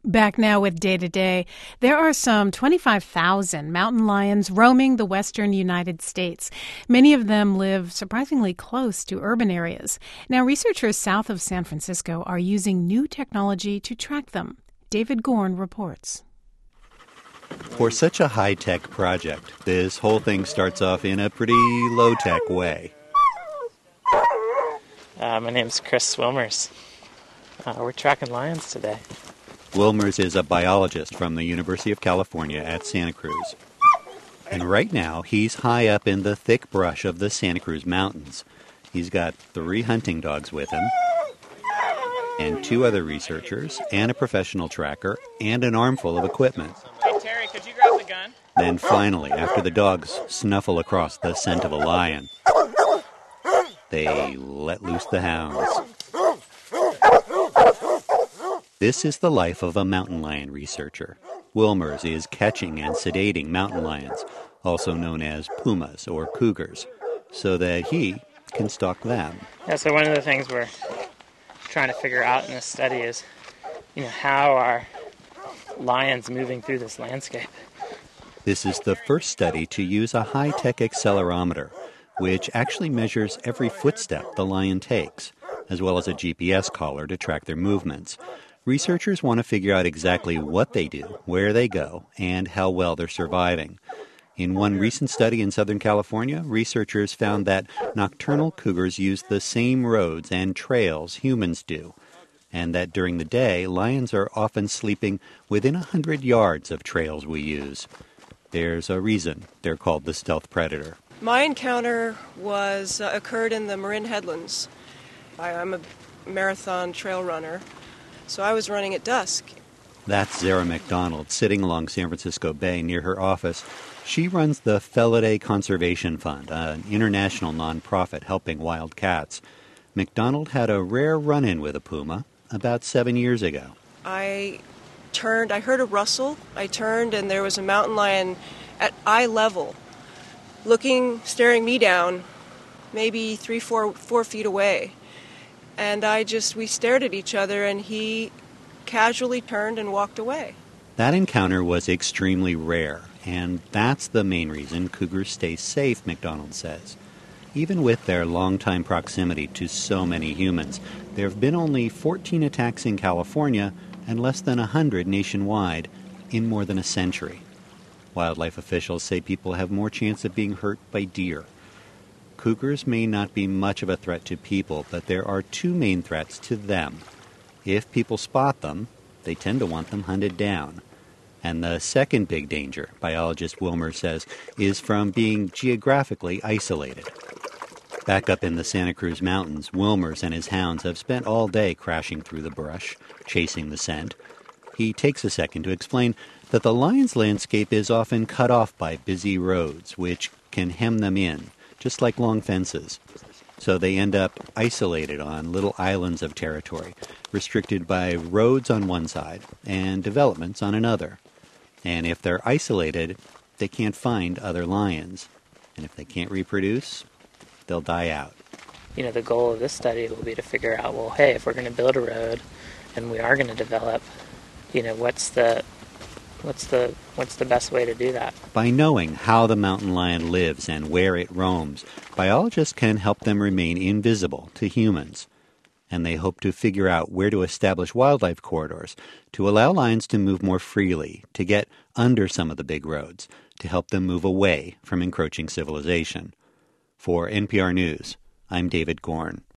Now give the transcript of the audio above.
Back now with Day to Day. There are some 25,000 mountain lions roaming the western United States. Many of them live surprisingly close to urban areas. Now, researchers south of San Francisco are using new technology to track them. David Gorn reports. For such a high-tech project, this whole thing starts off in a pretty low-tech way. My name's Chris Wilmers. We're tracking lions today. Wilmers is a biologist from the University of California at Santa Cruz. And right now, he's high up in the thick brush of the Santa Cruz Mountains. He's got 3 hunting dogs with him, and 2 other researchers, and a professional tracker, and an armful of equipment. Hey, Terry, could you grab the gun? Then finally, after the dogs snuffle across the scent of a lion, they let loose the hounds. This is the life of a mountain lion researcher. Wilmers is catching and sedating mountain lions, also known as pumas or cougars, so that he can stalk them. Yeah, so one of the things we're trying to figure out in this study is, how are lions moving through this landscape? This is the first study to use a high-tech accelerometer, which actually measures every footstep the lion takes, as well as a GPS collar to track their movements. Researchers want to figure out exactly what they do, where they go, and how well they're surviving. In one recent study in Southern California, researchers found that nocturnal cougars use the same roads and trails humans do, and that during the day, lions are often sleeping within 100 yards of trails we use. There's a reason they're called the stealth predator. My encounter occurred in the Marin Headlands. I'm a marathon trail runner, so I was running at dusk. That's Zara McDonald, sitting along San Francisco Bay near her office. She runs the Felidae Conservation Fund, an international nonprofit helping wild cats. McDonald had a rare run-in with a puma about 7 years ago. I heard a rustle, I turned, and there was a mountain lion at eye level, staring me down, maybe 4 feet away. And we stared at each other, and he casually turned and walked away. That encounter was extremely rare, and that's the main reason cougars stay safe, McDonald says. Even with their long-time proximity to so many humans, there have been only 14 attacks in California and less than 100 nationwide in more than a century. Wildlife officials say people have more chance of being hurt by deer. Cougars may not be much of a threat to people, but there are 2 main threats to them. If people spot them, they tend to want them hunted down. And the second big danger, biologist Wilmer says, is from being geographically isolated. Back up in the Santa Cruz Mountains, Wilmers and his hounds have spent all day crashing through the brush, chasing the scent. He takes a second to explain that the lion's landscape is often cut off by busy roads, which can hem them in, just like long fences. So they end up isolated on little islands of territory, restricted by roads on one side and developments on another. And if they're isolated, they can't find other lions. And if they can't reproduce, they'll die out. The goal of this study will be to figure out, if we're going to build a road and we are going to develop, what's the best way to do that? By knowing how the mountain lion lives and where it roams, biologists can help them remain invisible to humans. And they hope to figure out where to establish wildlife corridors to allow lions to move more freely, to get under some of the big roads, to help them move away from encroaching civilization. For NPR News, I'm David Gorn.